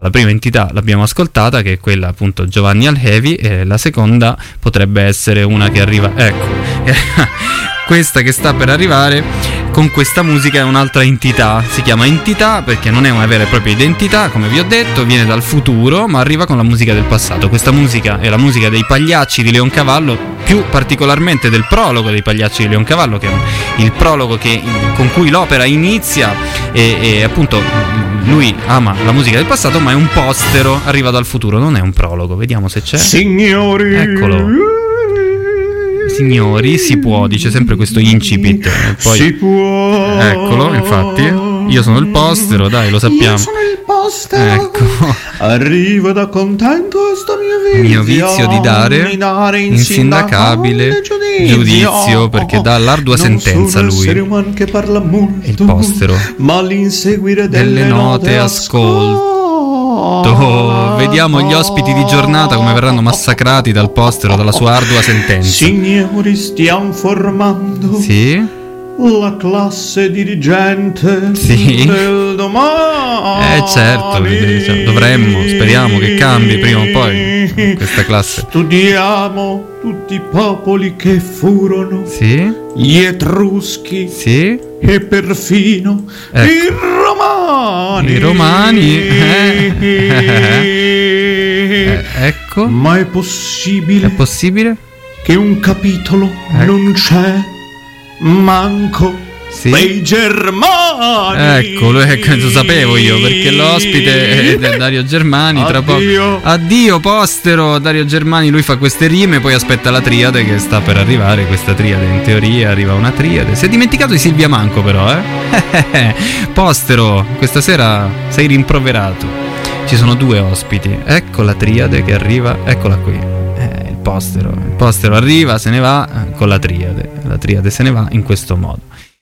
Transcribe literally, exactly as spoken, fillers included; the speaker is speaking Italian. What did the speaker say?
la prima entità l'abbiamo ascoltata, che è quella appunto Giovanni Alhevi, e la seconda potrebbe essere una che arriva, ecco, questa che sta per arrivare con questa musica è un'altra entità, si chiama entità perché non è una vera e propria identità, come vi ho detto, viene dal futuro ma arriva con la musica del passato. Questa musica è la musica dei Pagliacci di Leoncavallo, più particolarmente del prologo dei Pagliacci di Leoncavallo, che è il prologo che, con cui l'opera inizia, e, e appunto lui ama la musica del passato, ma è un postero, arriva dal futuro, non è un prologo. Vediamo se c'è. Signori, eccolo. Signori, si può, dice sempre questo incipit, e poi si può. Eccolo, infatti, io sono il postero, dai, lo sappiamo. Io sono il postero. Ecco. Arriva da contento sto mio Mio vizio, vizio di dare, dare insindacabile giudizio, giudizio, perché dà l'ardua non sentenza sono lui. essere umano che parla molto, il postero, ma l'inseguire delle, delle note ascolto. Vediamo gli ospiti di giornata come verranno massacrati dal postero, dalla sua ardua sentenza. Signori, stiamo formando sì? la classe dirigente sì? del domani. Eh certo, diciamo, dovremmo, speriamo che cambi prima o poi questa classe. Studiamo tutti i popoli che furono, sì? gli Etruschi, sì? e perfino ecco. i Romani. I Romani, eh. eh, ecco. Ma è possibile? È possibile? Che un capitolo ecco. non c'è manco sì? dei Germani. Ecco, lo, ecco, lo sapevo io, perché l'ospite è Dario Germani. Tra poco. Addio postero, Dario Germani, lui fa queste rime, poi aspetta la triade che sta per arrivare. Questa triade, in teoria arriva una triade. Si è dimenticato di Silvia Manco però, eh? Postero, questa sera sei rimproverato. Ci sono due ospiti. Ecco la triade che arriva, eccola qui. Eh, il postero, il postero arriva, se ne va con la triade. La triade se ne va in questo modo.